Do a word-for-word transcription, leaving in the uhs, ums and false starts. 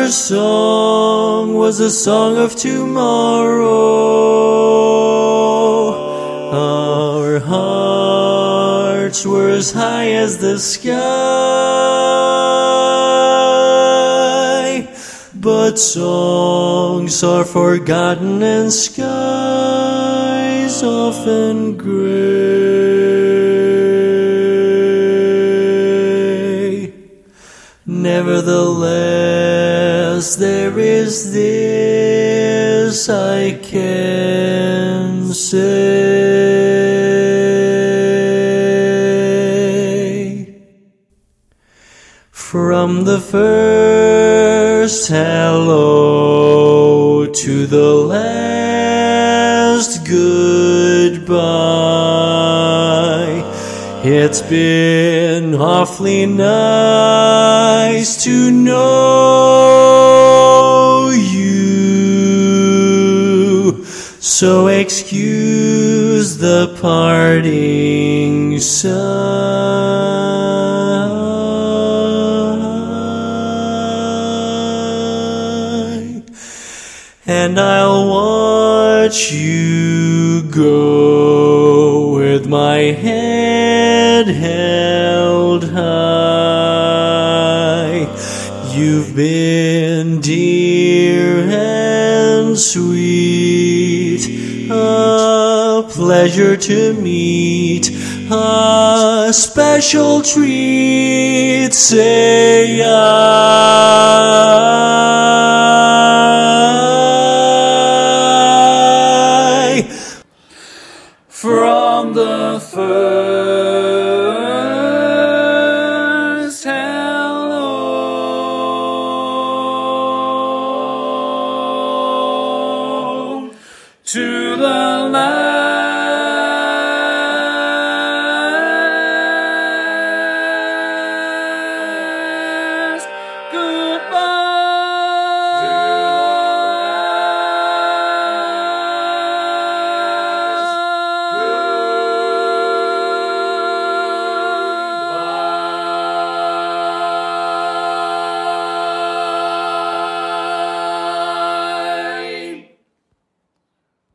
song was a song of tomorrow. Our hearts were as high as the sky. But songs are forgotten and skies often gray. Nevertheless, there is this I can say. From the first hello to the last goodbye, it's been awfully nice to know you. So excuse the parting sigh, and I'll watch you go with my head held high. You've been dear and sweet, a pleasure to meet, a special treat, say I. From the first hello to the last